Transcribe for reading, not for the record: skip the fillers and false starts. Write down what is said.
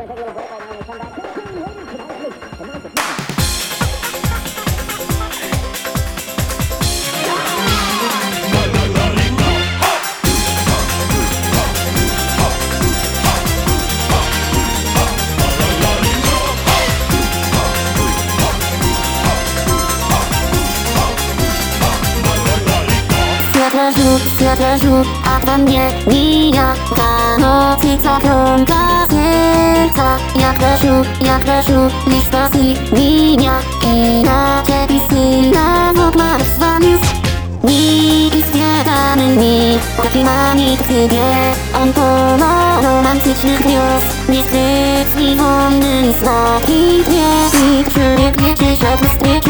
Światła żółt, a tam mnie mija ta noc i zakrąga serca. Jak deszczu, liść pasji minia i na ciebie syna w obmarz zwalisz. Nikt zwiadany mi, taki ma nikt wie. On to romantycznych gwiazd, nie skryt i wolny znak i dwie. I przebiegnie cię światło stryk.